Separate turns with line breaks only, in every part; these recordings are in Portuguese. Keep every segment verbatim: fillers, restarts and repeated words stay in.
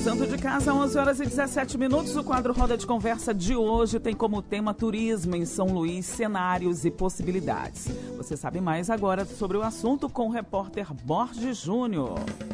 Santo de Casa, onze horas e dezessete minutos. O quadro Roda de Conversa de hoje tem como tema turismo em São Luís, cenários e possibilidades. Você sabe mais agora sobre o assunto com o repórter Borges Júnior.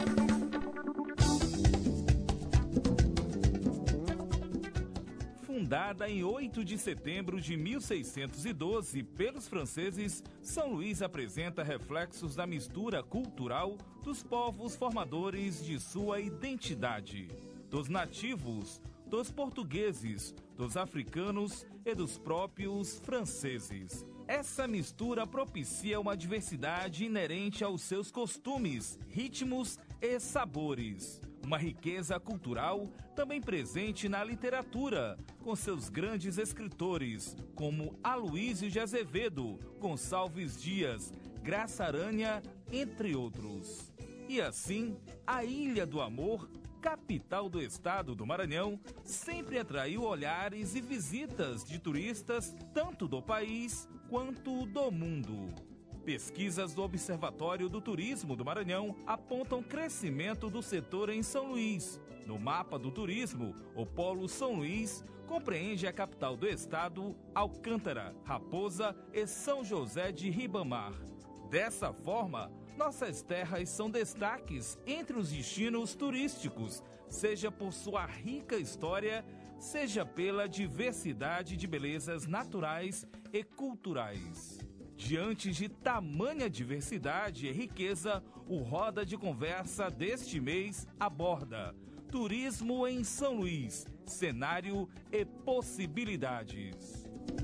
Fundada em oito de setembro de mil seiscentos e doze pelos franceses, São Luís apresenta reflexos da mistura cultural dos povos formadores de sua identidade, dos nativos, dos portugueses, dos africanos e dos próprios franceses. Essa mistura propicia uma diversidade inerente aos seus costumes, ritmos e sabores. Uma riqueza cultural também presente na literatura, com seus grandes escritores, como Aloísio de Azevedo, Gonçalves Dias, Graça Aranha, entre outros. E assim, a Ilha do Amor, capital do estado do Maranhão, sempre atraiu olhares e visitas de turistas tanto do país quanto do mundo. Pesquisas do Observatório do Turismo do Maranhão apontam crescimento do setor em São Luís. No mapa do turismo, o Polo São Luís compreende a capital do estado, Alcântara, Raposa e São José de Ribamar. Dessa forma, nossas terras são destaques entre os destinos turísticos, seja por sua rica história, seja pela diversidade de belezas naturais e culturais. Diante de tamanha diversidade e riqueza, o Roda de Conversa deste mês aborda turismo em São Luís, cenário e possibilidades.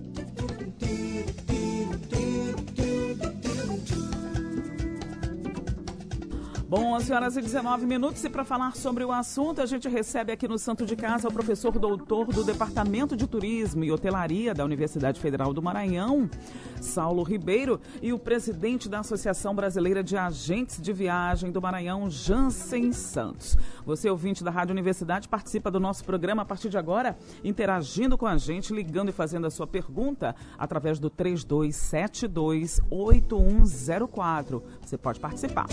Bom, onze horas e dezenove minutos, e para falar sobre o assunto, a gente recebe aqui no Santo de Casa o professor doutor do Departamento de Turismo e Hotelaria da Universidade Federal do Maranhão, Saulo Ribeiro, e o presidente da Associação Brasileira de Agentes de Viagem do Maranhão, Jansen Santos. Você, ouvinte da Rádio Universidade, participa do nosso programa a partir de agora, interagindo com a gente, ligando e fazendo a sua pergunta através do três dois sete dois, oito um zero quatro. Você pode participar.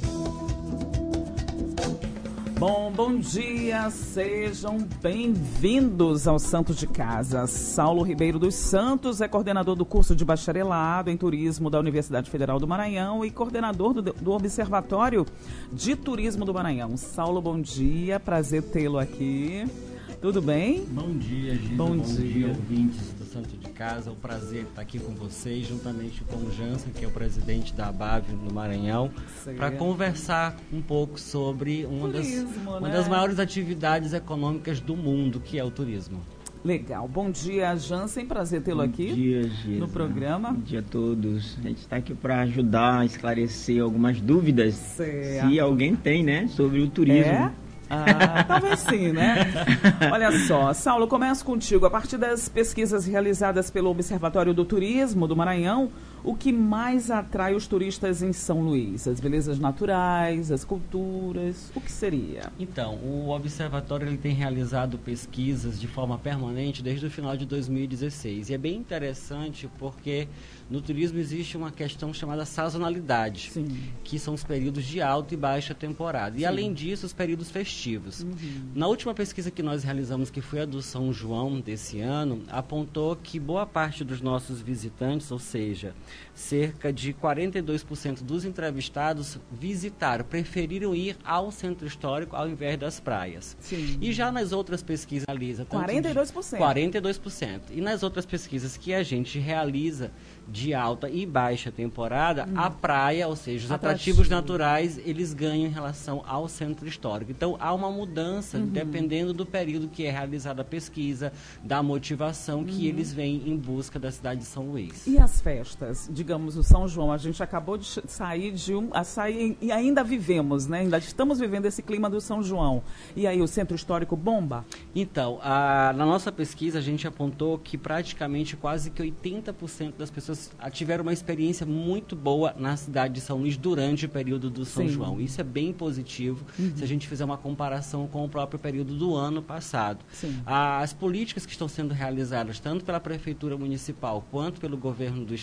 Bom, bom dia, sejam bem-vindos ao Santo de Casa. Saulo Ribeiro dos Santos é coordenador do curso de bacharelado em turismo da Universidade Federal do Maranhão e coordenador do, do Observatório de Turismo do Maranhão. Saulo, bom dia, prazer tê-lo aqui. Tudo bem?
Bom dia, Gisa.
Bom,
bom
dia.
dia, ouvintes do Santo de Casa. É um prazer estar aqui com vocês, juntamente com o Jansen, que é o presidente da ABAV no Maranhão, para conversar um pouco sobre uma, turismo, das, né? uma das maiores atividades econômicas do mundo, que é o turismo.
Legal. Bom dia, Jansen. Prazer tê-lo aqui
Bom dia, Gisa.
No programa.
Bom dia a todos. A gente está aqui para ajudar a esclarecer algumas dúvidas, certo. Se alguém tem, né, sobre o turismo.
É? Ah, talvez sim, né? Olha só, Saulo, começo contigo. A partir das pesquisas realizadas pelo Observatório do Turismo do Maranhão, o que mais atrai os turistas em São Luís? As belezas naturais, as culturas, o que seria?
Então, o Observatório ele tem realizado pesquisas de forma permanente desde o final de dois mil e dezesseis. E é bem interessante porque no turismo existe uma questão chamada sazonalidade, sim, que são os períodos de alta e baixa temporada. E, sim, além disso, os períodos festivos. Uhum. Na última pesquisa que nós realizamos, que foi a do São João desse ano, apontou que boa parte dos nossos visitantes, ou seja, cerca de quarenta e dois por cento dos entrevistados visitaram, preferiram ir ao centro histórico ao invés das praias. Sim. E já nas outras pesquisas realiza
quarenta e dois por cento.
quarenta e dois por cento. E nas outras pesquisas que a gente realiza de alta e baixa temporada, hum. a praia, ou seja, os Atrativo. atrativos naturais, eles ganham em relação ao centro histórico. Então, há uma mudança, uhum. dependendo do período que é realizada a pesquisa, da motivação uhum. que eles vêm em busca da cidade de São Luís.
E as festas? Digamos, o São João, a gente acabou de sair de um... A sair, e ainda vivemos, né? Ainda estamos vivendo esse clima do São João. E aí, o centro histórico bomba?
Então, a, na nossa pesquisa, a gente apontou que praticamente quase que oitenta por cento das pessoas tiveram uma experiência muito boa na cidade de São Luís durante o período do São Sim. João. Isso é bem positivo, uhum. se a gente fizer uma comparação com o próprio período do ano passado. Sim. As políticas que estão sendo realizadas, tanto pela Prefeitura Municipal quanto pelo Governo do Estado,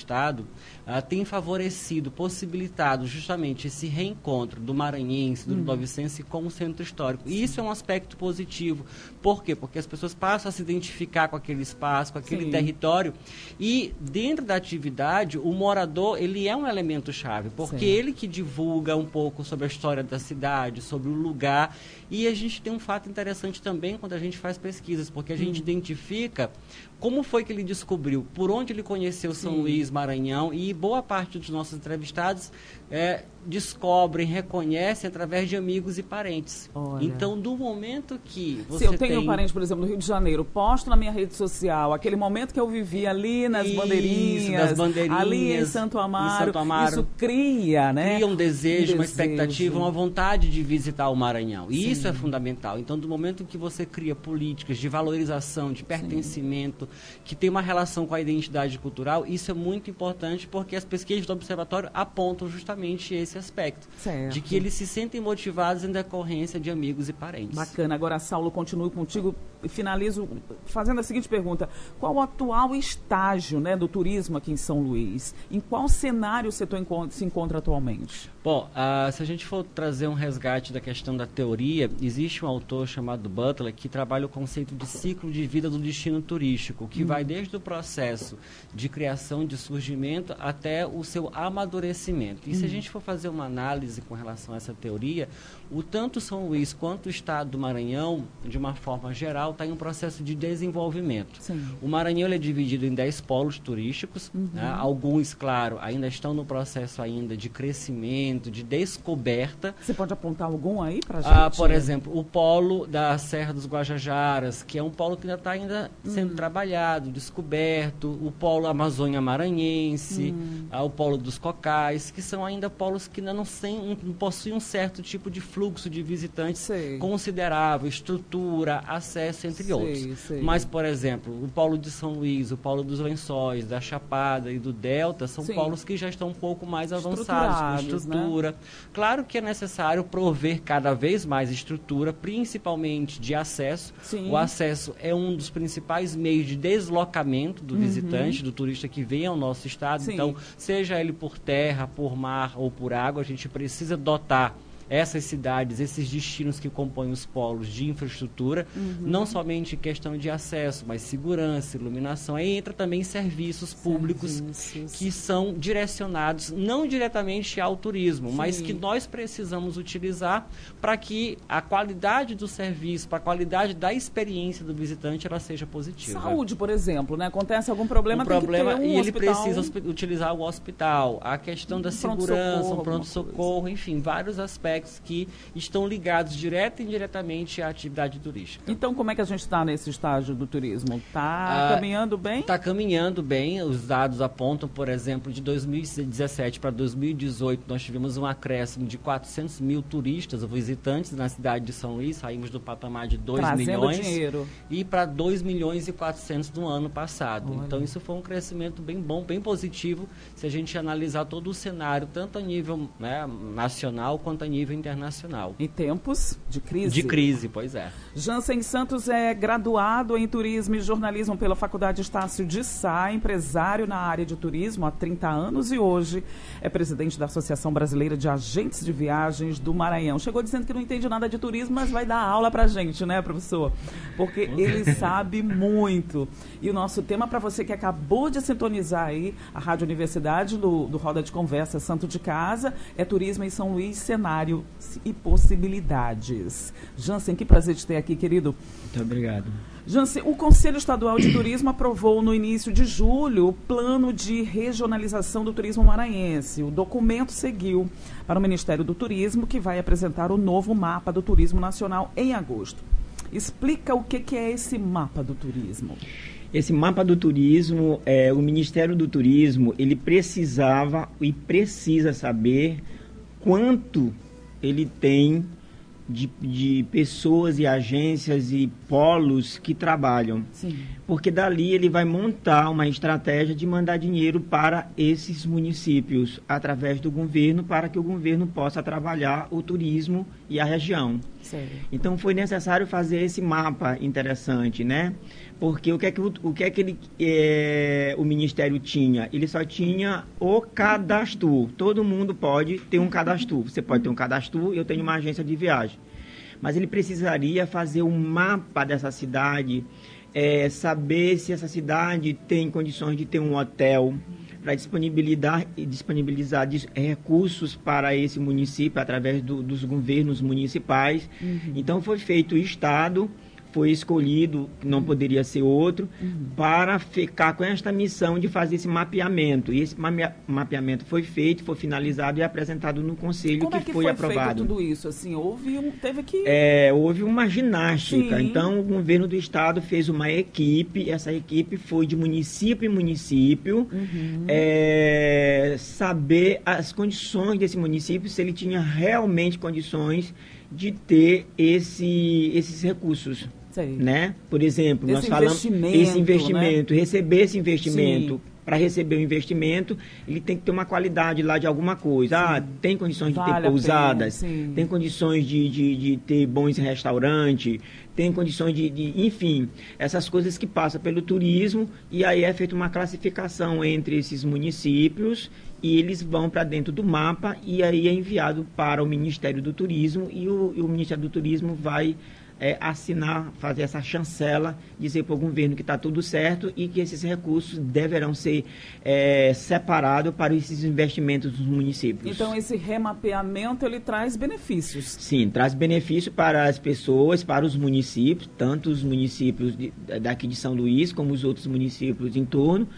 uh, tem favorecido, possibilitado justamente esse reencontro do maranhense, do
Hum.
novicense com o centro histórico. E isso é um aspecto positivo. Por quê? Porque as pessoas passam a se identificar com aquele espaço, com aquele
Sim.
território, e dentro da atividade, o morador, ele é um elemento chave, porque
Sim.
ele que divulga um pouco sobre a história da cidade, sobre o lugar, e a gente tem um fato interessante também quando a gente faz pesquisas, porque a gente
Hum.
identifica como foi que ele descobriu, por onde ele conheceu São
Sim.
Luís, Maranhão, e boa parte dos nossos entrevistados é, descobrem, reconhecem através de amigos e parentes.
Olha.
Então, do momento que você
Se eu tenho
tem...
um parente, por exemplo, no Rio de Janeiro, posto na minha rede social, aquele momento que eu vivi ali nas
Isso,
bandeirinhas,
nas bandeirinhas,
ali em Santo Amaro,
em Santo Amaro.
isso cria, né?
Cria um desejo,
Um
uma
desejo.
expectativa, uma vontade de visitar o Maranhão. E
Sim.
isso é fundamental. Então, do momento que você cria políticas de valorização, de pertencimento, que tem uma relação com a identidade cultural, isso é muito importante, porque as pesquisas do Observatório apontam justamente esse aspecto.
Certo.
De que eles se sentem motivados em decorrência de amigos e parentes.
Bacana. Agora, Saulo, continuo contigo e finalizo fazendo a seguinte pergunta. Qual o atual estágio, né, do turismo aqui em São Luís? Em qual cenário o setor encontra, se encontra atualmente?
Bom, uh, se a gente for trazer um resgate da questão da teoria, existe um autor chamado Butler que trabalha o conceito de ciclo de vida do destino turístico, que hum. vai desde o processo de criação, de surgimento, até o seu amadurecimento. E hum. se a gente for fazer uma análise com relação a essa teoria, o tanto São Luís quanto o estado do Maranhão, de uma forma geral, está em um processo de desenvolvimento.
Sim.
O Maranhão ele é dividido em dez polos turísticos, uhum. né? Alguns, claro, ainda estão no processo ainda de crescimento, de descoberta.
Você pode apontar algum aí para a gente?
Ah, por exemplo, o polo da Serra dos Guajajaras, que é um polo que ainda está ainda sendo uhum. trabalhado, descoberto, o polo Amazônia Maranhense, uhum. ah, o polo dos Cocais, que são ainda polos que ainda não, sem, não possuem um certo tipo de fluxo de visitantes sei. Considerável, estrutura, acesso, entre sei, outros. Sei. Mas, por exemplo, o polo de São Luís, o polo dos Lençóis, da Chapada e do Delta, são Sim. polos que já estão um pouco mais avançados, com estrutura. Né? Claro que é necessário prover cada vez mais estrutura, principalmente de acesso. Sim. O acesso é um dos principais meios de deslocamento do uhum. visitante, do turista que vem ao nosso estado. Sim. Então, seja ele por terra, por mar ou por água, a gente precisa dotar essas cidades, esses destinos que compõem os polos de infraestrutura, uhum. não somente questão de acesso, mas segurança, iluminação. Aí entra também serviços públicos serviços. Que são direcionados não diretamente ao turismo, Sim. mas que nós precisamos utilizar para que a qualidade do serviço, para a qualidade da experiência do visitante, ela seja positiva.
Saúde, por exemplo, né? Acontece algum problema,
um
tem
problema
que ter um
e
hospital.
ele precisa utilizar o hospital, a questão da segurança, o pronto-socorro, enfim, vários aspectos que estão ligados direta e indiretamente à atividade turística.
Então, como é que a gente está nesse estágio do turismo? Está ah, caminhando bem?
Está caminhando bem. Os dados apontam, por exemplo, de dois mil e dezessete para dois mil e dezoito, nós tivemos um acréscimo de quatrocentos mil turistas ou visitantes na cidade de São Luís. Saímos do patamar de dois milhões
dinheiro.
E para dois milhões e quatrocentos no ano passado.
Olha.
Então, isso foi um crescimento bem bom, bem positivo, se a gente analisar todo o cenário, tanto a nível né, nacional quanto a nível internacional.
Em tempos de crise.
De crise, pois é.
Jansen Santos é graduado em Turismo e Jornalismo pela Faculdade Estácio de Sá, empresário na área de turismo há trinta anos e hoje é presidente da Associação Brasileira de Agentes de Viagens do Maranhão. Chegou dizendo que não entende nada de turismo, mas vai dar aula pra gente, né, professor? Porque ele sabe muito. E o nosso tema, para você que acabou de sintonizar aí a Rádio Universidade do, do Roda de Conversa Santo de Casa, é Turismo em São Luís, cenário e possibilidades. Jansen, que prazer te ter aqui, querido.
Muito obrigado.
Jansen, o Conselho Estadual de Turismo aprovou no início de julho o plano de regionalização do turismo maranhense. O documento seguiu para o Ministério do Turismo, que vai apresentar o novo mapa do turismo nacional em agosto. Explica o que, que é esse mapa do turismo.
Esse mapa do turismo, é, o Ministério do Turismo, ele precisava e precisa saber quanto ele tem de, de pessoas e agências e polos que trabalham.
Sim.
porque dali ele vai montar uma estratégia de mandar dinheiro para esses municípios, através do governo, para que o governo possa trabalhar o turismo e a região.
Sério?
Então foi necessário fazer esse mapa interessante, né? Porque o que é que, o, o, que é que ele, é, o Ministério tinha? Ele só tinha o cadastro. Todo mundo pode ter um cadastro. Você pode ter um cadastro, eu tenho uma agência de viagem. Mas ele precisaria fazer um mapa dessa cidade, é, saber se essa cidade tem condições de ter um hotel, para disponibilizar, disponibilizar recursos para esse município através do, dos governos municipais. Uhum. Então foi feito o Estado, foi escolhido, não poderia ser outro, uhum. para ficar com esta missão de fazer esse mapeamento. E esse mapeamento foi feito, foi finalizado e apresentado no Conselho.
Como
que,
é que
foi,
foi
aprovado.
Feito tudo isso? Assim, houve um, teve que...
É, houve uma ginástica.
Sim.
Então, o governo do Estado fez uma equipe, essa equipe foi de município em município, uhum. é, saber as condições desse município, se ele tinha realmente condições de ter esse, esses recursos. Né? Por exemplo,
esse
nós falamos esse investimento, né? Receber esse investimento. Para receber o investimento, ele tem que ter uma qualidade lá de alguma coisa. Sim. Ah, tem condições de vale ter pousadas, tem condições de, de, de ter bons restaurantes, tem condições de, de, enfim, essas coisas que passam pelo turismo, e aí é feita uma classificação entre esses municípios, e eles vão para dentro do mapa, e aí é enviado para o Ministério do Turismo, e o, e o Ministério do Turismo vai É, assinar, fazer essa chancela, dizer para o governo que está tudo certo e que esses recursos deverão ser é, separados para esses investimentos dos municípios.
Então, esse remapeamento, ele traz benefícios?
Sim, traz benefício para as pessoas, para os municípios, tanto os municípios de, daqui de São Luís, como os outros municípios em torno,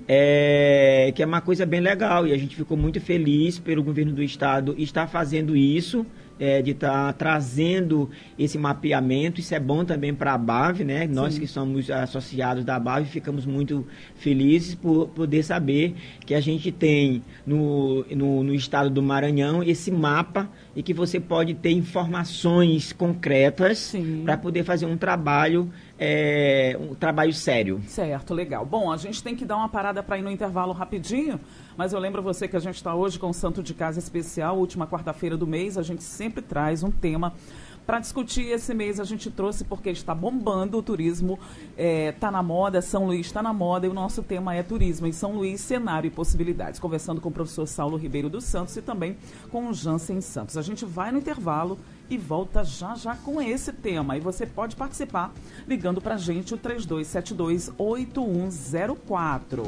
é, que é uma coisa bem legal, e a gente ficou muito feliz pelo governo do estado estar fazendo isso, É, de estar tá trazendo esse mapeamento. Isso é bom também para a B A V, né? Nós Sim. que somos associados da B A V ficamos muito felizes por poder saber que a gente tem no, no, no estado do Maranhão esse mapa e que você pode ter informações concretas para poder fazer um trabalho É, um trabalho sério.
Certo, legal. Bom, a gente tem que dar uma parada para ir no intervalo rapidinho, mas eu lembro você que a gente está hoje com o Santo de Casa Especial, última quarta-feira do mês, a gente sempre traz um tema para discutir. Esse mês a gente trouxe porque está bombando o turismo, está é, na moda, São Luís está na moda, e o nosso tema é turismo em São Luís, cenário e possibilidades. Conversando com o professor Saulo Ribeiro dos Santos e também com o Jansen Santos. A gente vai no intervalo e volta já já com esse tema. E você pode participar ligando para a gente o três dois sete dois, oito um zero quatro.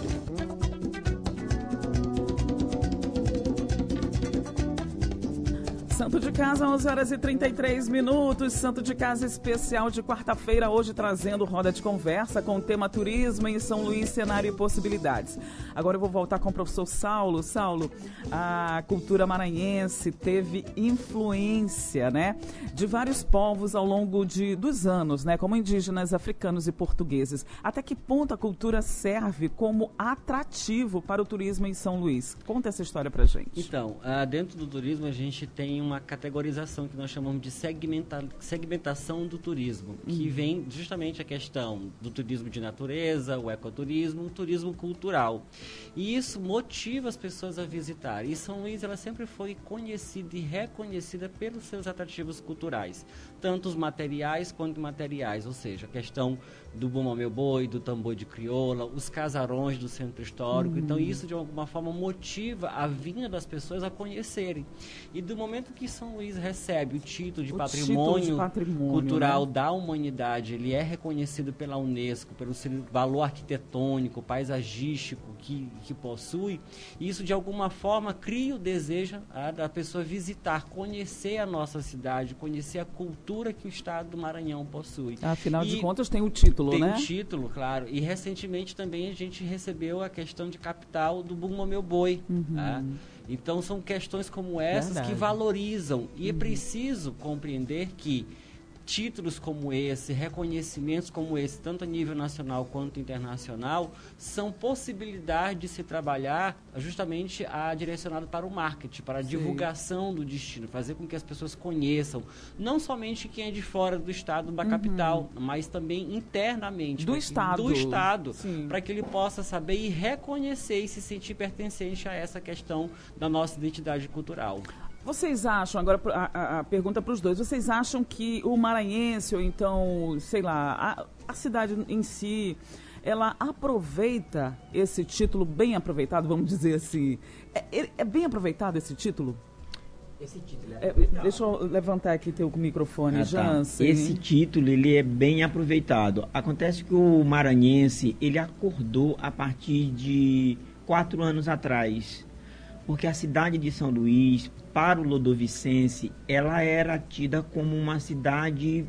Santo de Casa, onze horas e trinta e três minutos. Santo de Casa especial de quarta-feira, hoje trazendo roda de conversa com o tema turismo em São Luís, cenário e possibilidades. Agora eu vou voltar com o professor Saulo. Saulo, a cultura maranhense teve influência, né, de vários povos ao longo de, dos anos, né, como indígenas, africanos e portugueses. Até que ponto a cultura serve como atrativo para o turismo em São Luís? Conta essa história pra gente.
Então, uh, dentro do turismo a gente tem uma categorização que nós chamamos de segmenta, segmentação do turismo, que uhum. vem justamente a questão do turismo de natureza, o ecoturismo, o turismo cultural. E isso motiva as pessoas a visitar. E São Luís, ela sempre foi conhecida e reconhecida pelos seus atrativos culturais, tanto os materiais quanto imateriais, ou seja, a questão do Bumba Meu Boi, do tambor de crioula, os casarões do centro histórico. Uhum. Então isso de alguma forma motiva a vinda das pessoas a conhecerem. E do momento que São Luís recebe o título de,
o
patrimônio,
título de patrimônio
cultural, né,
da
humanidade, ele é reconhecido pela Unesco, pelo seu valor arquitetônico, paisagístico que, que possui, e isso de alguma forma cria o desejo a, da pessoa visitar, conhecer a nossa cidade, conhecer a cultura que o estado do Maranhão possui.
Afinal
e
de contas tem o título,
tem
né?
Tem o título, claro. E recentemente também a gente recebeu a questão de capital do Bumba Meu Boi. Uhum. Tá? Então são questões como essas Verdade. que valorizam. E uhum. é preciso compreender que títulos como esse, reconhecimentos como esse, tanto a nível nacional quanto internacional, são possibilidades de se trabalhar justamente a, direcionado para o marketing, para a Sim. divulgação do destino, fazer com que as pessoas conheçam, não somente quem é de fora do estado, da uhum. capital, mas também internamente.
Do estado.
Do estado, para que ele possa saber e reconhecer e se sentir pertencente a essa questão da nossa identidade cultural.
Vocês acham, agora a, a, a pergunta para os dois, vocês acham que o maranhense, ou então, sei lá, a, a cidade em si, ela aproveita esse título bem aproveitado, vamos dizer assim? É, é bem aproveitado esse título?
Esse título
é, é Deixa eu levantar aqui teu microfone, ah, Jansen.
Tá. Esse título, ele é bem aproveitado. Acontece que o maranhense, ele acordou a partir de quatro anos atrás, porque a cidade de São Luís, para o lodovicense, ela era tida como uma cidade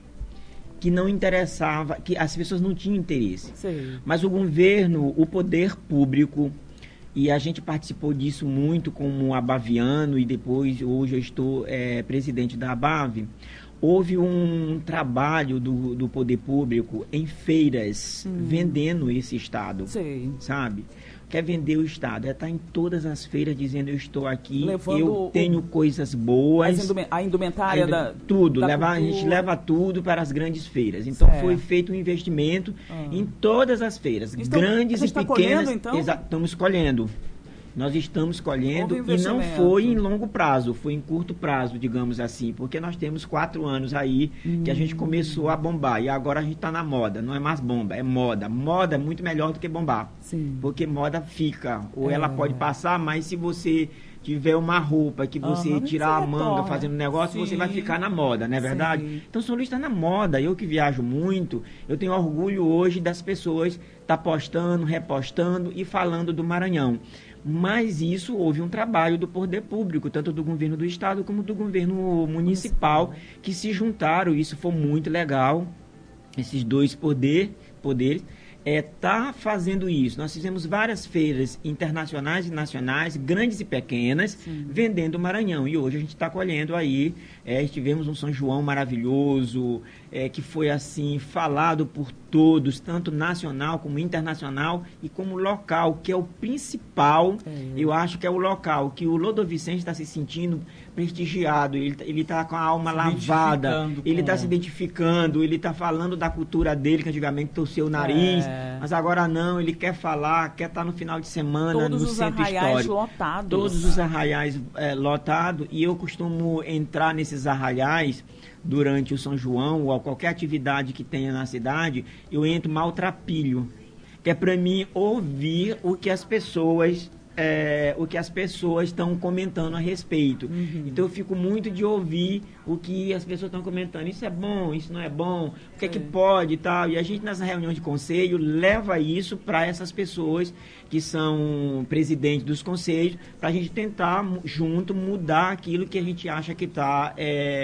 que não interessava, que as pessoas não tinham interesse.
Sim.
Mas o governo, o poder público, e a gente participou disso muito como abaviano, e depois, hoje eu estou é, presidente da Abave, houve um trabalho do, do poder público em feiras, hum. vendendo esse estado,
Sim.
sabe? Quer vender o estado, é estar em todas as feiras dizendo eu estou aqui,
levando
eu tenho o, coisas boas.
Indument, a indumentária a
da
Tudo,
da leva, a gente leva tudo para as grandes feiras. Então certo. Foi feito um investimento ah. em todas as feiras, então, grandes e pequenas. Colhendo, então? Exa- estamos colhendo. Nós estamos colhendo e não foi em longo prazo, foi em curto prazo, digamos assim, porque nós temos quatro anos aí hum. que a gente começou a bombar e agora a gente está na moda, não é mais bomba, é moda. Moda é muito melhor do que bombar,
Sim.
porque moda fica, ou
é.
ela pode passar, mas se você tiver uma roupa que você uhum, tirar a manga retorna. Fazendo negócio, Sim. você vai ficar na moda, não é verdade? Sim. Então, São Luís está na moda. Eu que viajo muito, eu tenho orgulho hoje das pessoas estar tá postando, repostando e falando do Maranhão. Mas isso houve um trabalho do poder público, tanto do governo do estado como do governo municipal, que se juntaram. Isso foi muito legal, esses dois poder, poderes. É, tá fazendo isso. Nós fizemos várias feiras internacionais e nacionais, grandes e pequenas, Sim. vendendo o Maranhão. E hoje a gente está colhendo aí. É, tivemos um São João maravilhoso, é, que foi assim falado por todos, tanto nacional como internacional e como local, que é o principal. É. Eu acho que é o local, que o Lodovicente está se sentindo prestigiado, ele está com a alma se lavada, ele está se identificando, ele está falando da cultura dele, que antigamente torceu o nariz, é. mas agora não, ele quer falar, quer estar no final de semana
Todos
no
os
centro
arraiais
histórico.
Lotados.
Todos os arraiais é, lotados, e eu costumo entrar nesses arraiais durante o São João ou qualquer atividade que tenha na cidade, eu entro maltrapilho, que é para mim ouvir o que as pessoas É, o que as pessoas estão comentando a respeito. Uhum. Então eu fico muito de ouvir o que as pessoas estão comentando. Isso é bom, isso não é bom, o que é, é que pode e tal. E a gente, nessa reunião de conselho, leva isso para essas pessoas que são presidentes dos conselhos, para a gente tentar, junto, mudar aquilo que a gente acha que está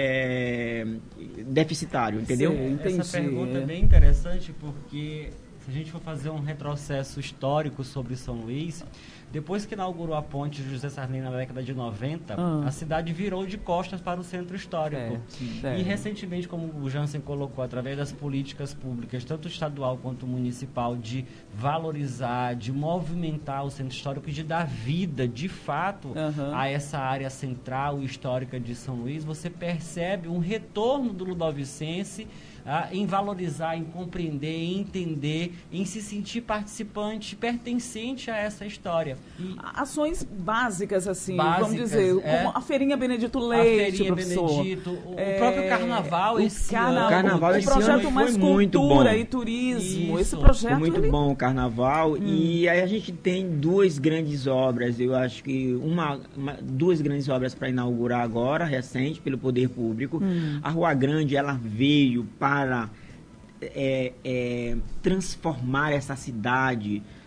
é, deficitário, entendeu?
Sim, essa pergunta é bem interessante, porque se a gente for fazer um retrocesso histórico sobre São Luís, depois que inaugurou a ponte José Sarney na década de noventa, ah. a cidade virou de costas para o centro histórico. É, é. E recentemente, como o Jansen colocou, através das políticas públicas, tanto estadual quanto municipal, de valorizar, de movimentar o centro histórico e de dar vida, de fato, uhum. a essa área central e histórica de São Luís, você percebe um retorno do ludovicense Ah, em valorizar, em compreender, em entender, em se sentir participante, pertencente a essa história.
E ações básicas, assim,
básicas,
vamos dizer,
é,
como a Feirinha Benedito Leite,
a Feirinha
professor.
Benedito, o, é, o próprio Carnaval
o
esse
carna...
ano.
O Carnaval
o
esse
projeto
ano
Mais
foi muito
Cultura
bom.
E Turismo,
Isso.
esse projeto...
Foi muito
ele...
bom o Carnaval, hum. e aí a gente tem duas grandes obras, eu acho que uma, uma duas grandes obras para inaugurar agora, recente, pelo Poder Público. Hum. A Rua Grande, ela veio para... É, é, transformar essa cidade,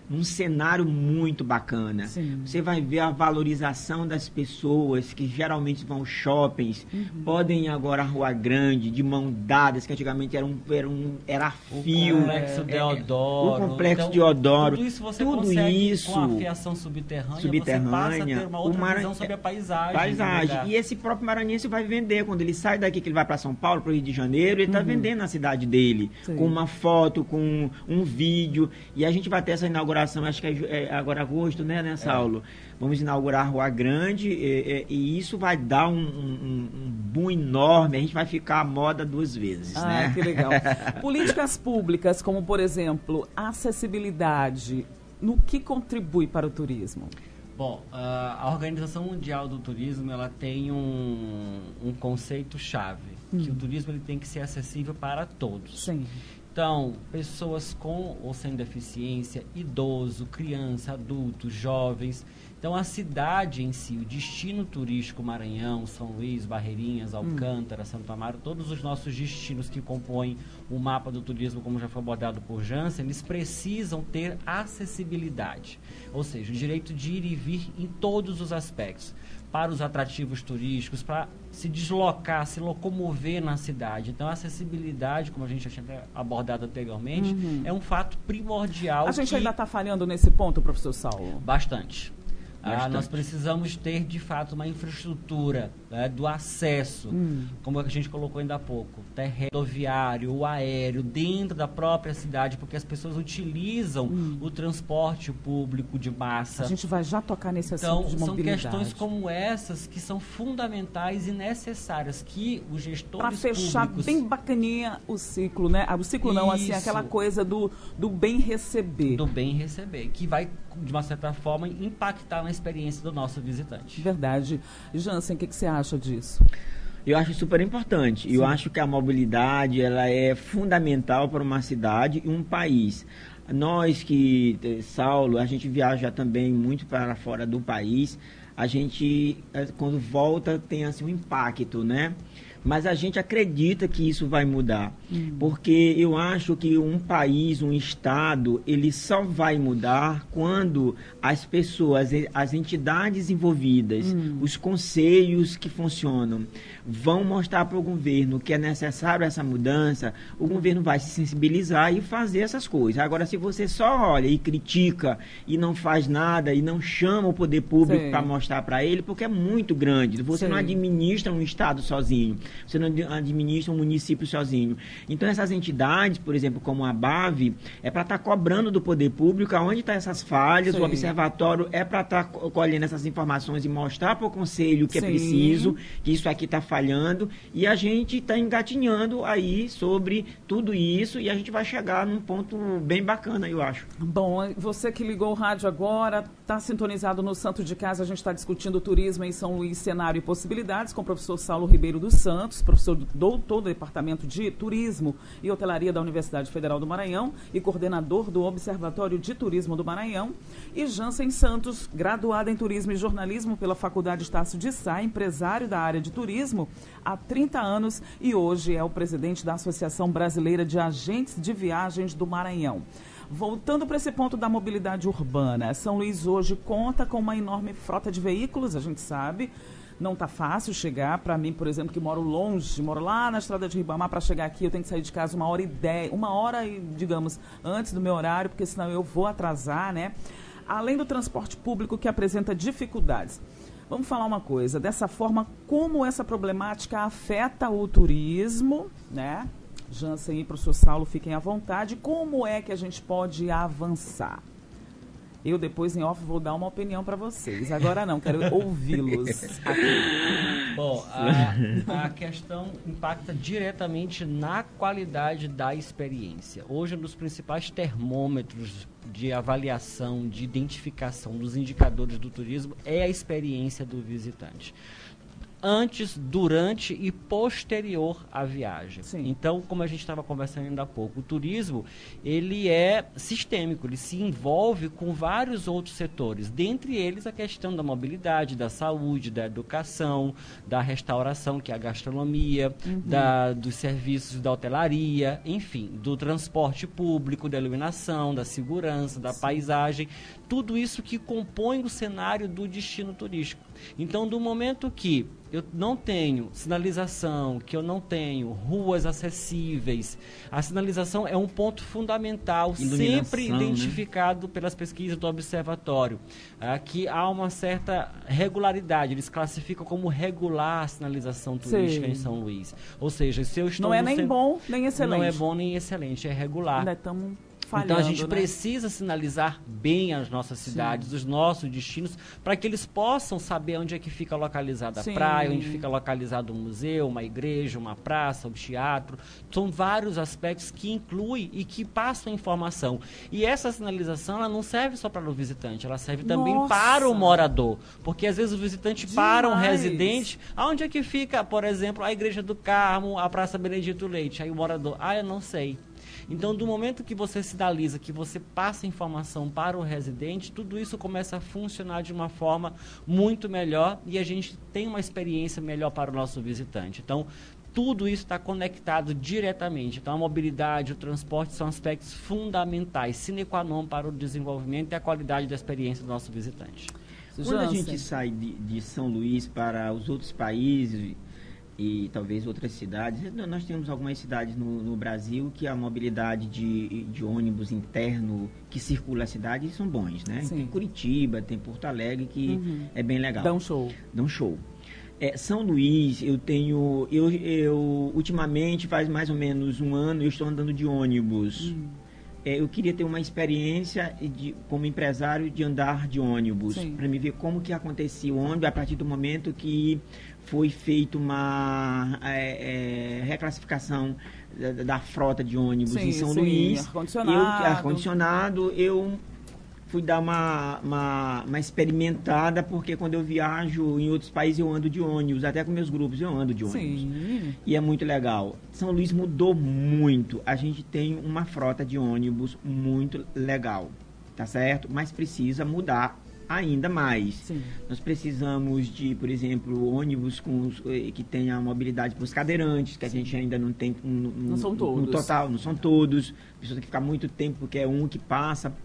num cenário muito bacana.
Sim.
Você vai ver a valorização das pessoas que geralmente vão aos shoppings, uhum. podem ir agora à Rua Grande, de mão dadas, que antigamente era um, era, um, era fio.
O Complexo
é,
Deodoro.
O Complexo
então,
Deodoro.
Tudo isso você
tudo
consegue,
isso,
com a fiação subterrânea,
subterrânea,
você passa a ter uma outra
Maran...
visão sobre a paisagem.
Paisagem. E esse próprio maranhense vai vender. Quando ele sai daqui, que ele vai para São Paulo, para o Rio de Janeiro, ele está uhum. vendendo na cidade dele. Sim. Com uma foto, com um vídeo. E a gente vai ter essa inauguração, acho que é, é agora agosto, né, né, Saulo? É. Vamos inaugurar a Rua Grande e, e, e isso vai dar um, um, um boom enorme. A gente vai ficar à moda duas vezes,
ah,
né?
Que legal. Políticas públicas, como, por exemplo, acessibilidade, no que contribui para o turismo?
Bom, a Organização Mundial do Turismo, ela tem um, um conceito-chave, hum. que o turismo ele tem que ser acessível para todos.
Sim.
Então, pessoas com ou sem deficiência, idoso, criança, adultos, jovens. Então, a cidade em si, o destino turístico Maranhão, São Luís, Barreirinhas, Alcântara, hum. Santo Amaro, todos os nossos destinos que compõem o mapa do turismo, como já foi abordado por Jansen, eles precisam ter acessibilidade. Ou seja, o direito de ir e vir em todos os aspectos. Para os atrativos turísticos, para se deslocar, se locomover na cidade. Então, a acessibilidade, como a gente já tinha abordado anteriormente, uhum. é um fato primordial.
A gente
que...
ainda está falhando nesse ponto, professor Saulo?
Bastante. Ah, nós precisamos ter, de fato, uma infraestrutura, né, do acesso, hum. como a gente colocou ainda há pouco, terrestre, rodoviário, o aéreo, dentro da própria cidade, porque as pessoas utilizam hum. o transporte público de massa.
A gente vai já tocar nesse assunto
então,
de mobilidade.
São questões como essas que são fundamentais e necessárias, que os gestores públicos... Para fechar
públicos... bem bacaninha o ciclo, né? O ciclo não, Isso. assim, aquela coisa do, do bem receber.
Do bem receber, que vai, de uma certa forma, impactar na experiência do nosso visitante.
Verdade. Jansen, o que, que você acha disso?
Eu acho super importante. Sim. Eu acho que a mobilidade ela é fundamental para uma cidade e um país. Nós que, Saulo, a gente viaja também muito para fora do país. A gente, quando volta, tem assim um impacto, né? Mas a gente acredita que isso vai mudar, hum. porque eu acho que um país, um estado, ele só vai mudar quando as pessoas, as entidades envolvidas, hum. os conselhos que funcionam, vão mostrar para o governo que é necessário essa mudança, o governo vai se sensibilizar e fazer essas coisas. Agora, se você só olha e critica e não faz nada e não chama o poder público para mostrar para ele, porque é muito grande, você Sim. não administra um estado sozinho. Você não administra um município sozinho. Então, essas entidades, por exemplo, como a BAV, é para estar tá cobrando do poder público aonde estão essas falhas. Sim. O observatório é para estar tá colhendo essas informações e mostrar para o conselho que Sim. é preciso, que isso aqui está falhando. E a gente está engatinhando aí sobre tudo isso e a gente vai chegar num ponto bem bacana, eu acho.
Bom, você que ligou o rádio agora, está sintonizado no Santo de Casa, a gente está discutindo turismo em São Luís, cenário e possibilidades, com o professor Saulo Ribeiro dos Santos, professor doutor do Departamento de Turismo e Hotelaria da Universidade Federal do Maranhão e coordenador do Observatório de Turismo do Maranhão, e Jansen Santos, graduada em Turismo e Jornalismo pela Faculdade Estácio de Sá, empresário da área de turismo há trinta anos e hoje é o presidente da Associação Brasileira de Agentes de Viagens do Maranhão. Voltando para esse ponto da mobilidade urbana, São Luís hoje conta com uma enorme frota de veículos, a gente sabe. Não está fácil chegar. Para mim, por exemplo, que moro longe, moro lá na estrada de Ribamar, para chegar aqui eu tenho que sair de casa uma hora e dez, uma hora, digamos, antes do meu horário, porque senão eu vou atrasar, né? Além do transporte público que apresenta dificuldades. Vamos falar uma coisa, dessa forma, como essa problemática afeta o turismo, né? Jansen e professor Saulo, fiquem à vontade. Como é que a gente pode avançar? Eu depois, em off, vou dar uma opinião para vocês. Agora não, quero ouvi-los.
Bom, a, a questão impacta diretamente na qualidade da experiência. Hoje, um dos principais termômetros de avaliação, de identificação dos indicadores do turismo é a experiência do visitante. antes, durante e posterior à viagem.
Sim.
Então, como a gente estava conversando ainda há pouco, o turismo, ele é sistêmico, ele se envolve com vários outros setores, dentre eles a questão da mobilidade, da saúde, da educação, da restauração, que é a gastronomia, uhum. da, dos serviços da hotelaria, enfim, do transporte público, da iluminação, da segurança, da Sim. paisagem, tudo isso que compõe o cenário do destino turístico. Então, do momento que eu não tenho sinalização, que eu não tenho ruas acessíveis, a sinalização é um ponto fundamental, sempre identificado, né, pelas pesquisas do observatório, ah, que há uma certa regularidade, eles classificam como regular a sinalização turística Sim. em São Luís. Ou seja, se eu estou...
Não é nem
centro,
bom, nem excelente.
Não é bom nem excelente, é regular.
Ainda estamos... Falhando,
então a gente
né?
precisa sinalizar bem as nossas cidades, Sim. os nossos destinos, para que eles possam saber onde é que fica localizada a
Sim.
praia, onde fica localizado um museu, uma igreja, uma praça, um teatro. São vários aspectos que incluem e que passam informação. E essa sinalização, ela não serve só para o visitante, ela serve também
Nossa.
para o morador. Porque às vezes o visitante
Demais.
para um residente, aonde é que fica, por exemplo, a Igreja do Carmo, a Praça Benedito Leite? Aí o morador, ah, eu não sei. Então, do momento que você sinaliza, que você passa informação para o residente, tudo isso começa a funcionar de uma forma muito melhor e a gente tem uma experiência melhor para o nosso visitante. Então, tudo isso está conectado diretamente. Então, a mobilidade, o transporte são aspectos fundamentais, sine qua non para o desenvolvimento e a qualidade da experiência do nosso visitante.
Quando a gente sai de, de São Luís para os outros países e talvez outras cidades, nós temos algumas cidades no, no Brasil que a mobilidade de, de ônibus interno que circula a cidade são bons, né?
Sim.
Tem Curitiba, tem Porto Alegre, que uhum. é bem legal.
Dá um show.
Dá um show. É, São Luís, eu tenho, eu, eu ultimamente, faz mais ou menos um ano, eu estou andando de ônibus. Uhum. É, eu queria ter uma experiência de, como empresário de andar de ônibus, para me ver como que acontecia o ônibus a partir do momento que foi feita uma é, é, reclassificação da, da frota de ônibus sim, em São
sim,
Luís.
Ar-condicionado.
Eu, ar-condicionado, eu fui dar uma, uma, uma experimentada, porque quando eu viajo em outros países eu ando de ônibus, até com meus grupos eu ando de ônibus. Sim. E é muito legal. São Luís mudou muito. A gente tem uma frota de ônibus muito legal, tá certo? Mas precisa mudar ainda mais. Sim. Nós precisamos de, por exemplo, ônibus com, que tenha mobilidade para os cadeirantes, que a gente ainda não tem um, um,
não são todos.
No total, não são todos. Precisa ficar muito tempo porque é um que passa.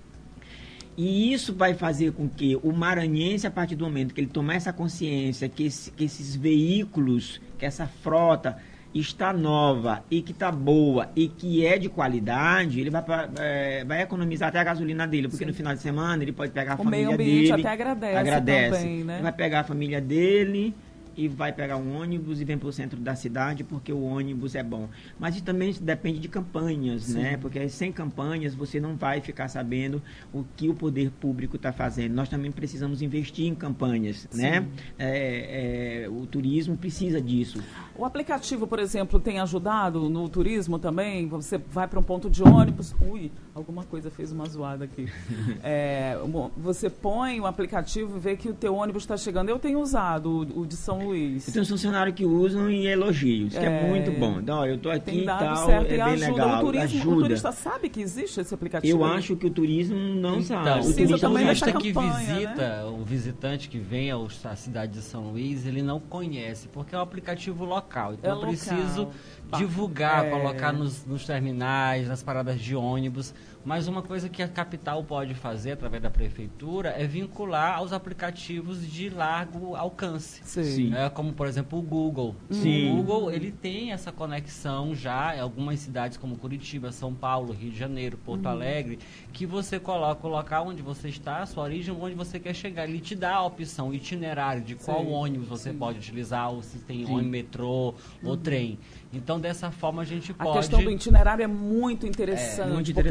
E isso vai fazer com que o maranhense, a partir do momento que ele tomar essa consciência que, esse, que esses veículos, que essa frota está nova e que está boa e que é de qualidade, ele vai, é, vai economizar até a gasolina dele, porque Sim. no final de semana ele pode pegar a
o
família
meio ambiente
dele.
Até agradece,
agradece
também, né?
Ele vai pegar a família dele e vai pegar um ônibus e vem para o centro da cidade porque o ônibus é bom. Mas isso também depende de campanhas, Sim. né? Porque sem campanhas você não vai ficar sabendo o que o poder público está fazendo. Nós também precisamos investir em campanhas, Sim. né? É, é, o turismo precisa disso.
O aplicativo, por exemplo, tem ajudado no turismo também? Você vai para um ponto de ônibus... Ui, alguma coisa fez uma zoada aqui. É, você põe o aplicativo e vê que o teu ônibus está chegando. Eu tenho usado o, o de São Luís.
Eu tenho funcionários que usam e elogiam, isso é, que é muito bom. Então, eu estou aqui e tal,
certo,
é
e
bem
ajuda.
legal.
O, turismo,
ajuda.
o turista sabe que existe esse aplicativo?
Eu acho que o turismo não
então,
sabe.
O turista,
também
turista
campanha,
que visita,
né?
o visitante que vem à cidade de São Luís, ele não conhece, porque é um aplicativo local. Então,
é
eu preciso
local.
divulgar,
é.
colocar nos, nos terminais, nas paradas de ônibus. Mas uma coisa que a capital pode fazer, através da prefeitura, é vincular aos aplicativos de largo alcance.
Sim.
É, como, por exemplo, o Google.
Sim.
O Google, ele tem essa conexão já em algumas cidades como Curitiba, São Paulo, Rio de Janeiro, Porto uhum. Alegre, que você coloca o local onde você está, a sua origem, onde você quer chegar. Ele te dá a opção, o itinerário de qual Sim. ônibus você Sim. pode utilizar, ou se tem ônibus, metrô ou uhum. trem. Então, dessa forma, a gente
a
pode...
A questão do itinerário é muito interessante,
é, muito
porque
interessante.
você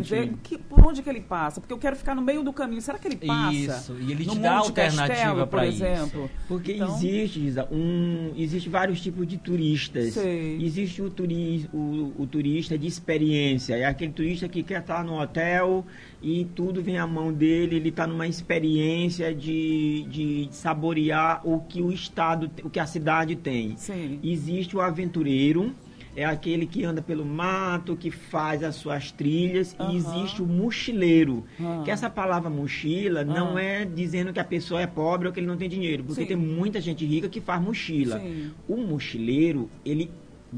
ver que, por onde que ele passa, porque eu quero ficar no meio do caminho. Será que ele passa?
Isso, e ele te
no
dá
Monte
alternativa
Castelo,
para isso.
por exemplo.
Porque
Então-
existe, Isa, um, existe vários tipos de turistas.
Sei.
Existe o, turi, o, o turista de experiência, é aquele turista que quer estar no hotel e tudo vem à mão dele, ele está numa experiência de, de saborear o que o estado, o que a cidade tem.
Sim.
Existe o aventureiro, é aquele que anda pelo mato, que faz as suas trilhas.
Aham.
E existe o mochileiro,
Ah.
que essa palavra mochila não
Ah.
é dizendo que a pessoa é pobre ou que ele não tem dinheiro, porque
Sim.
tem muita gente rica que faz mochila.
Sim.
O mochileiro, ele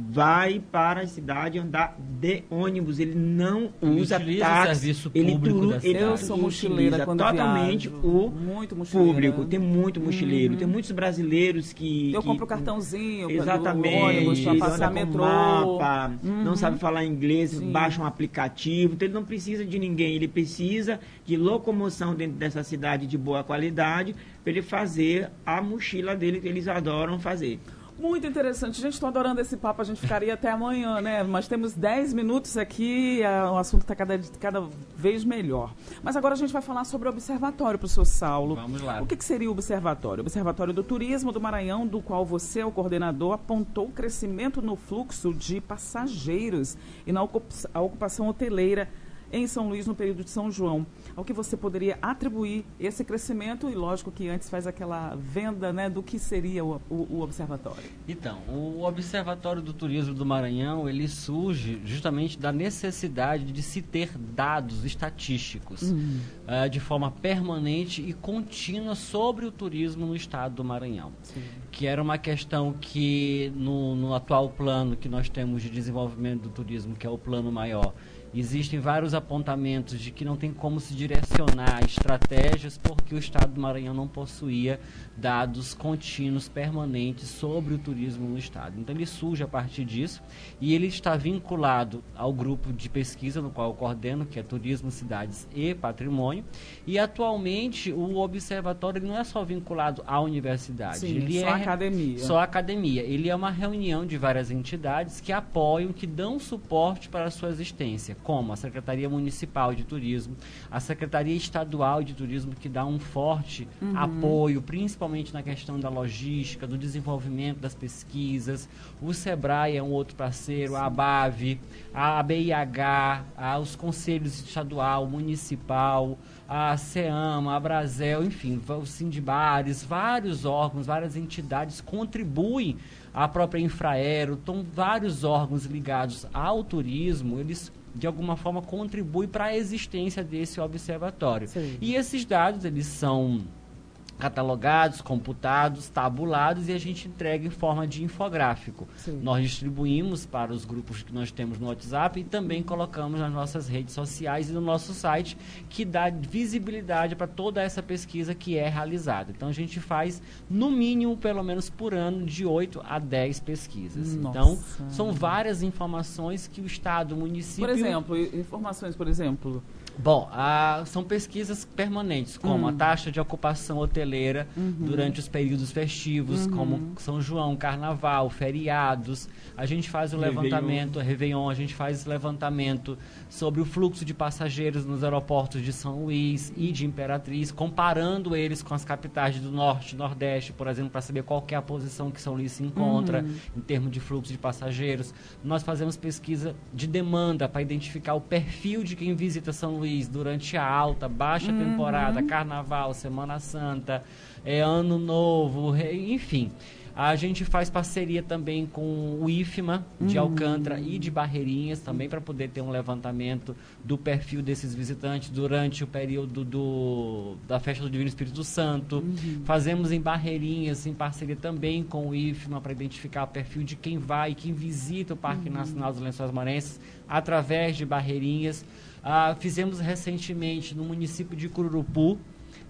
vai para a cidade andar de ônibus, ele não
Ele
usa
utiliza o
táxi,
serviço
ele,
público
tu-
da
ele
cidade.
Eu sou mochileira
utiliza
quando
totalmente
viajo.
o
Muito mochileira.
público. Tem muito mochileiro,
Uhum.
tem muitos brasileiros que
Eu
que-
compro cartãozinho
Exatamente,
do ônibus para
ele
passar
anda com
metrô.
mapa, não
Uhum.
sabe falar inglês,
Sim.
baixa um aplicativo, então ele não precisa de ninguém, ele precisa de locomoção dentro dessa cidade de boa qualidade para ele fazer a mochila dele que eles adoram fazer.
Muito interessante. Gente, estou adorando esse papo. A gente ficaria até amanhã, né? Mas temos dez minutos aqui. a- O assunto está cada, cada vez melhor. Mas agora a gente vai falar sobre o observatório, professor Saulo.
Vamos lá.
O que, que seria o observatório? O Observatório do Turismo do Maranhão, do qual você é o coordenador, apontou o crescimento no fluxo de passageiros e na ocupa- a ocupação hoteleira em São Luís no período de São João. Ao que você poderia atribuir esse crescimento e, lógico, que antes faz aquela venda, né, do que seria o, o, o observatório.
Então, o Observatório do Turismo do Maranhão, ele surge justamente da necessidade de se ter dados estatísticos eh, de forma permanente e contínua sobre o turismo no estado do Maranhão. Que era uma questão que no, no atual plano que nós temos de desenvolvimento do turismo, que é o plano maior, existem vários apontamentos de que não tem como se direcionar estratégias porque o estado do Maranhão não possuía dados contínuos, permanentes sobre o turismo no estado. Então ele surge a partir disso e ele está vinculado ao grupo de pesquisa no qual eu coordeno, que é Turismo, Cidades e Patrimônio. E atualmente o observatório ele não é só vinculado à universidade.
Sim,
ele
só
é
a academia.
Só a academia. Ele é uma reunião de várias entidades que apoiam, que dão suporte para a sua existência, como a Secretaria Municipal de Turismo, a Secretaria Estadual de Turismo, que dá um forte
Uhum.
apoio, principalmente na questão da logística, do desenvolvimento das pesquisas. O SEBRAE é um outro parceiro, a ABAV, a B I H, a, os conselhos estadual, municipal, a CEAMA, a Brasel, enfim, o Sindibares, vários órgãos, várias entidades contribuem, a própria Infraero, então vários órgãos ligados ao turismo, eles de alguma forma contribuem para a existência desse observatório.
Sim.
E esses dados, eles são catalogados, computados, tabulados e a gente entrega em forma de infográfico.
Sim.
Nós distribuímos para os grupos que nós temos no WhatsApp e também colocamos nas nossas redes sociais e no nosso site, que dá visibilidade para toda essa pesquisa que é realizada. Então a gente faz, no mínimo, pelo menos por ano, de oito a dez pesquisas.
Nossa.
Então, são várias informações que o Estado, o município...
Por exemplo, i- informações, por exemplo.
Bom, a, são pesquisas permanentes, como
Hum.
a taxa de ocupação hoteleira durante os períodos festivos, como São João, Carnaval, feriados. A gente faz o
Réveillon.
levantamento, Réveillon, a gente faz esse levantamento sobre o fluxo de passageiros nos aeroportos de São Luís e de Imperatriz, comparando eles com as capitais do Norte e Nordeste, por exemplo, para saber qual que é a posição que São Luís se encontra em termos de fluxo de passageiros. Nós fazemos pesquisa de demanda para identificar o perfil de quem visita São Luís durante a alta, baixa temporada, Carnaval, Semana Santa, é, Ano Novo, re- enfim. A gente faz parceria também com o I F M A de Alcântara e de Barreirinhas também para poder ter um levantamento do perfil desses visitantes durante o período do, da festa do Divino Espírito Santo. Fazemos em Barreirinhas em parceria também com o I F M A para identificar o perfil de quem vai, quem visita o Parque Nacional dos Lençóis Maranhenses através de Barreirinhas. Ah, fizemos recentemente no município de Cururupu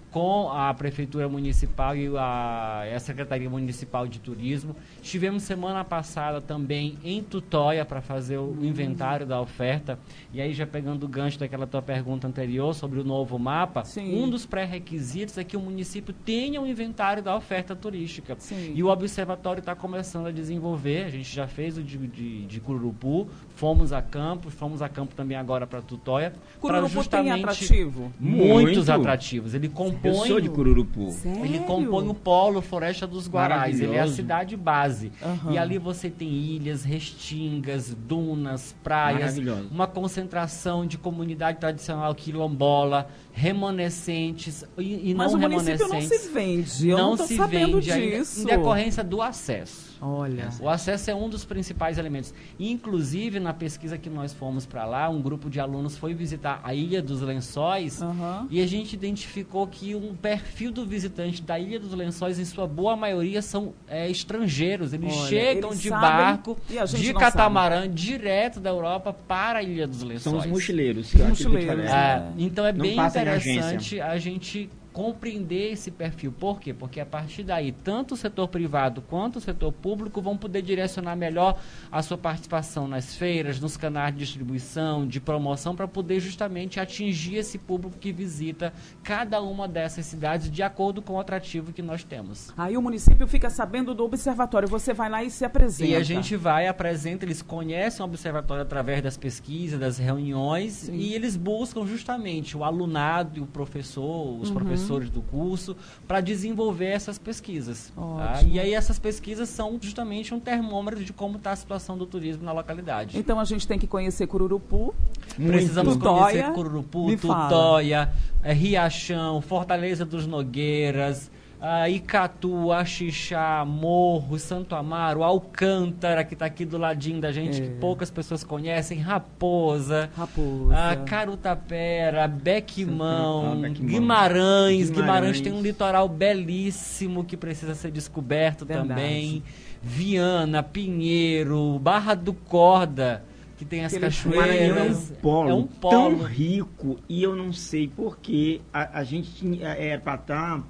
com a Prefeitura Municipal e a, a Secretaria Municipal de Turismo. Estivemos semana passada também em Tutóia para fazer o inventário da oferta. E aí, já pegando o gancho daquela tua pergunta anterior sobre o novo mapa, Sim. um dos pré-requisitos é que o município tenha um inventário da oferta turística. Sim. E o Observatório está começando a desenvolver. A gente já fez o de, de, de Cururupu, fomos a campo, fomos a campo também agora para Tutóia.
Cururupu justamente tem atrativo?
Muitos Muito. atrativos. Ele compõe...
Eu sou de Cururupu.
Sério?
Ele compõe o polo Floresta dos Guarais. Ele é a cidade base. Uhum. E ali você tem ilhas, restingas, dunas, praias. Uma concentração de comunidade tradicional quilombola, remanescentes e, e
Mas
não
o
remanescentes.
município não se vende. Eu não, não tô
se
sabendo
vende
disso.
Em decorrência do acesso.
Olha.
O acesso é um dos principais elementos. Inclusive, na pesquisa que nós fomos para lá, um grupo de alunos foi visitar a Ilha dos Lençóis uhum. e a gente identificou que um perfil do visitante da Ilha dos Lençóis, em sua boa maioria, são é, estrangeiros. Eles Olha, chegam eles de barco, de catamarã, sabe. direto da Europa para a Ilha dos Lençóis.
São os mochileiros.
Os mochileiros.
É, então é Não bem interessante a gente compreender esse perfil. Por quê? Porque a partir daí, tanto o setor privado quanto o setor público vão poder direcionar melhor a sua participação nas feiras, nos canais de distribuição, de promoção, para poder justamente atingir esse público que visita cada uma dessas cidades de acordo com o atrativo que nós temos.
Aí o município fica sabendo do observatório, você vai lá e se apresenta.
E a gente vai, apresenta, eles conhecem o observatório através das pesquisas, das reuniões, Sim. e eles buscam justamente o alunado e o professor, os uhum. professores do curso, para desenvolver essas pesquisas. Tá? E aí essas pesquisas são justamente um termômetro de como está a situação do turismo na localidade.
Então a gente tem que conhecer Cururupu.
Precisamos
Tutóia,
conhecer Cururupu, Tutóia, é, Riachão, Fortaleza dos Nogueiras, Uh, Icatu, Axixá, Morro, Santo Amaro, Alcântara, que está aqui do ladinho da gente, é. que poucas pessoas conhecem, Raposa,
Raposa.
Uh, Carutapera, Bequimão, ah, Bequimão. Guimarães. Guimarães. Guimarães tem um litoral belíssimo que precisa ser descoberto Verdade. também. Viana, Pinheiro, Barra do Corda, que tem as Aquele cachoeiras.
É um polo, é um polo tão rico, e eu não sei porquê a, a gente tinha, era para estar...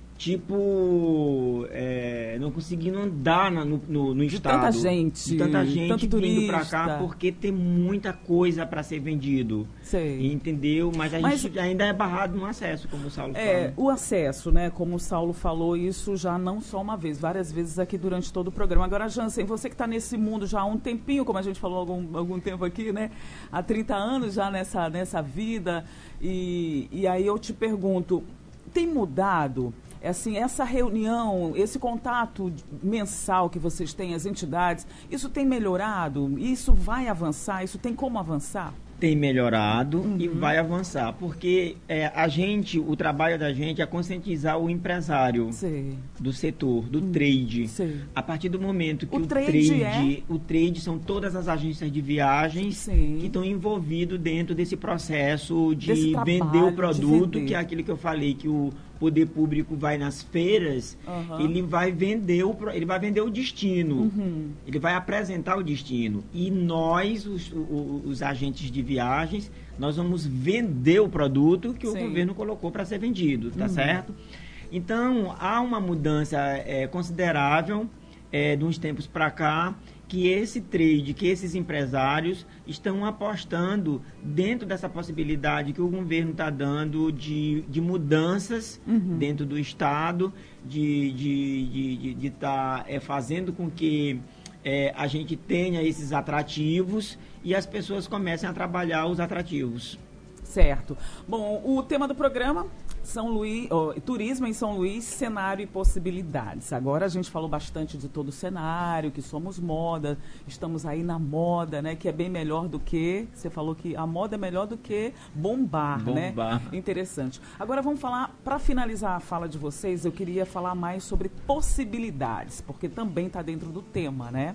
tipo, é, não conseguindo andar na, no, no, no
de
estado.
Tanta gente.
De tanta gente
tanto
vindo para cá, porque tem muita coisa para ser vendido.
Sei.
Entendeu? Mas a Mas, gente ainda é barrado no acesso, como o Saulo
é,
fala.
O acesso, né? Como o Saulo falou, isso já não só uma vez, várias vezes aqui durante todo o programa. Agora, Jansen, você que está nesse mundo já há um tempinho, como a gente falou há algum, algum tempo aqui, né? Há trinta anos já nessa, nessa vida. E, e aí eu te pergunto, tem mudado... É assim, essa reunião, esse contato mensal que vocês têm, as entidades, isso tem melhorado? Isso vai avançar? Isso tem como avançar?
Tem melhorado uhum. e vai avançar, porque é, a gente, o trabalho da gente é conscientizar o empresário Sei. do setor, do uhum. trade. Sei. A partir do momento que o, o trade, trade é? o trade são todas as agências de viagens Sim. que estão envolvidos dentro desse processo de vender o produto, vender. que é aquilo que eu falei, que o poder público vai nas feiras, uhum. ele vai vender o, ele vai vender o destino, uhum. ele vai apresentar o destino. E nós, os, os, os agentes de viagens, nós vamos vender o produto que Sim. o governo colocou para ser vendido, tá uhum. certo? Então, há uma mudança é, considerável é, de uns tempos para cá, que esse trade, que esses empresários estão apostando dentro dessa possibilidade que o governo está dando de, de mudanças uhum. dentro do Estado, de estar de, de, de, de tá, é, fazendo com que é, a gente tenha esses atrativos e as pessoas comecem a trabalhar os atrativos.
Certo. Bom, o tema do programa... São Luís, oh, turismo em São Luís, cenário e possibilidades. Agora a gente falou bastante de todo o cenário, que somos moda, estamos aí na moda, né? Que é bem melhor do que, você falou que a moda é melhor do que bombar, bombar. né? Interessante. Agora vamos falar, para finalizar a fala de vocês, eu queria falar mais sobre possibilidades, porque também está dentro do tema, né?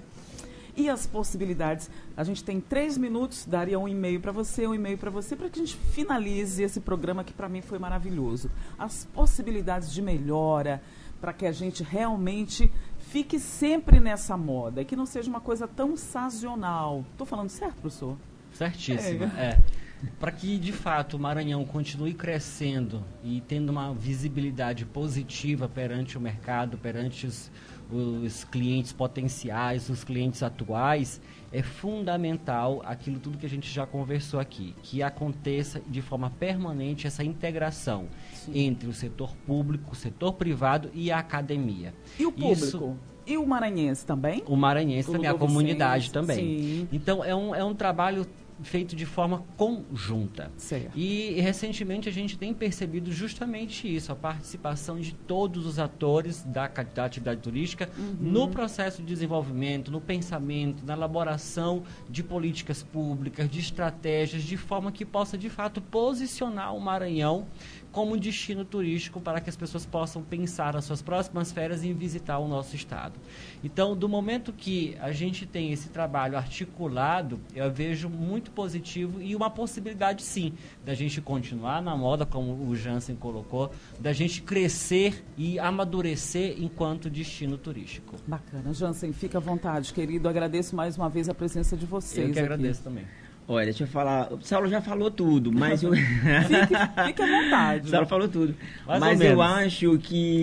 E as possibilidades, a gente tem três minutos, daria um e-mail para você, um e-mail para você, para que a gente finalize esse programa que para mim foi maravilhoso. As possibilidades de melhora, para que a gente realmente fique sempre nessa moda, e que não seja uma coisa tão sazonal. Estou falando certo, professor?
Certíssimo, é. é. para que, de fato, o Maranhão continue crescendo e tendo uma visibilidade positiva perante o mercado, perante os, os clientes potenciais, os clientes atuais, é fundamental aquilo tudo que a gente já conversou aqui, que aconteça de forma permanente essa integração Sim. entre o setor público, o setor privado e a academia.
E o público?
Isso,
e o maranhense também?
O maranhense também, a comunidade também.
Sim.
Então, é um, é um trabalho feito de forma conjunta.
Certo.
E recentemente a gente tem percebido justamente isso, a participação de todos os atores da, da atividade turística uhum. no processo de desenvolvimento, no pensamento, na elaboração de políticas públicas, de estratégias, de forma que possa de fato posicionar o Maranhão como um destino turístico para que as pessoas possam pensar nas suas próximas férias em visitar o nosso estado. Então, do momento que a gente tem esse trabalho articulado, eu vejo muito positivo e uma possibilidade, sim, da gente continuar na moda, como o Jansen colocou, da gente crescer e amadurecer enquanto destino turístico.
Bacana. Jansen, fica à vontade, querido. Agradeço mais uma vez a presença de vocês.
Eu que
aqui.
agradeço também.
Olha, deixa eu falar. O Saulo já falou tudo, mas eu.
fique, fique à vontade.
O Saulo falou tudo.
Mais
mas eu acho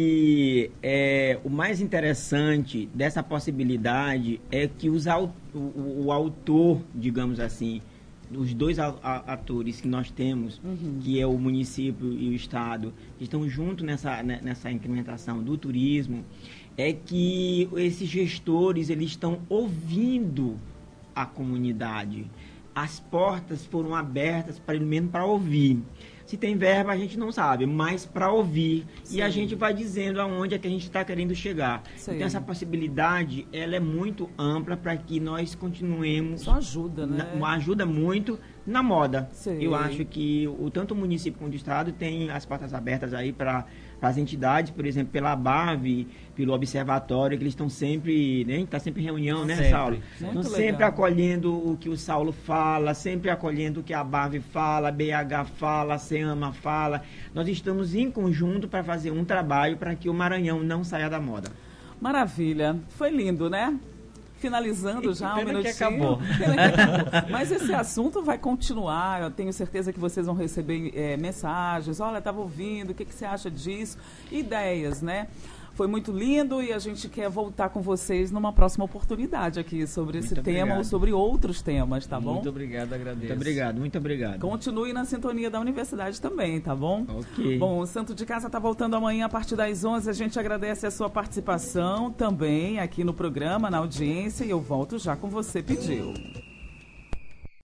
que é, o mais interessante dessa possibilidade é que os, o, o autor, digamos assim, os dois a, a, atores que nós temos, uhum. que é o município e o estado, que estão juntos nessa, nessa incrementação do turismo, é que esses gestores eles estão ouvindo a comunidade. As portas foram abertas para ele mesmo para ouvir. Se tem verba, a gente não sabe, mas para ouvir. Sim. E a gente vai dizendo aonde é que a gente está querendo chegar. Sim. Então, essa possibilidade, ela é muito ampla para que nós continuemos...
Isso ajuda, né?
Na, ajuda muito na moda.
Sim.
Eu acho que o, tanto o município quanto o estado tem as portas abertas aí para as entidades, por exemplo, pela B A V, pelo observatório, que eles estão sempre, né? Está sempre em reunião, né,
sempre.
Saulo?
Muito
Estão
legal.
sempre acolhendo o que o Saulo fala, sempre acolhendo o que a B A V fala, a B H fala, a SEAMA fala. Nós estamos em conjunto para fazer um trabalho para que o Maranhão não saia da moda.
Maravilha. Foi lindo, né? Finalizando já um minutinho.
Que acabou.
Mas esse assunto vai continuar. Eu tenho certeza que vocês vão receber é, mensagens. Olha, estava ouvindo, o que, que você acha disso? Ideias, né? Foi muito lindo e a gente quer voltar com vocês numa próxima oportunidade aqui sobre esse muito tema obrigado. Ou sobre outros temas, tá bom?
Muito obrigado, agradeço.
Muito obrigado, muito obrigado.
Continue na sintonia da universidade também, tá bom?
Ok.
Bom, o Santo de Casa tá voltando amanhã a partir das onze. A gente agradece a sua participação também aqui no programa, na audiência, e eu volto já com você pediu.